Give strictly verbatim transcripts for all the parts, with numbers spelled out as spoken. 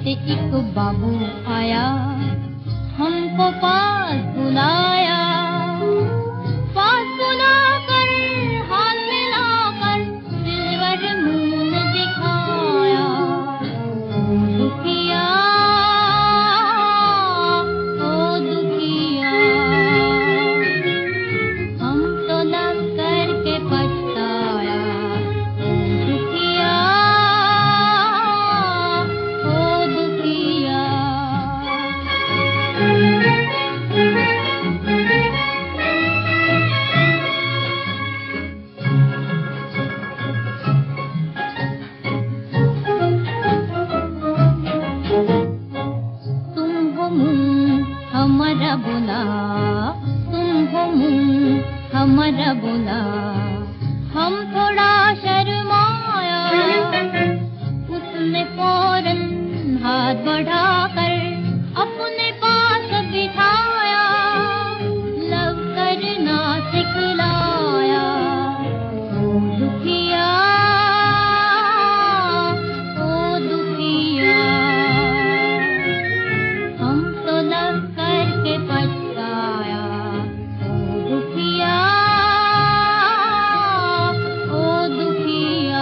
से एक बाबू आया, हमको पास बुलाया। पास बुलाकर हाथ मिलाकर सिल्वर मून दिखाया। दुखिया ओ दुखिया, हम तो लग करके पछताया। ओ दुखिया ओ दुखिया। तुम हो मुंह हमारा बोला, तुम हो मुंह हमारा बोला। हम थोड़ा शर्माया, उसने फौरन हाथ बढ़ाकर अपने पास बिठाया। लव करना सिखलाया। ओ दुखिया ओ दुखिया, हम तो लव करके पछताया। ओ दुखिया ओ दुखिया।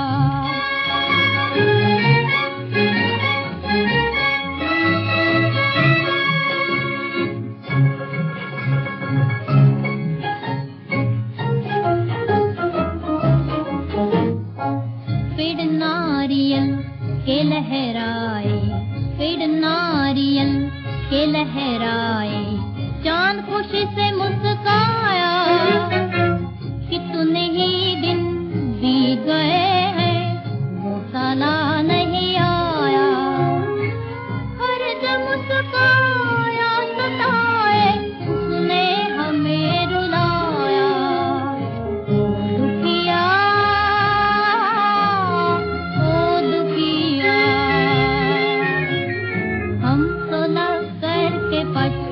पेड़ नारियल के लहराए, पेड़ नारियल के लहराए। चांद खुशी से मुस्काया कि तूने ही दिन बीत गए हैं, वो साला नहीं आया। हर दम मुस्काया सताए, उसने हमें रुलाया। ओ दुखिया ओ दुखिया, हम तो लग करके पछ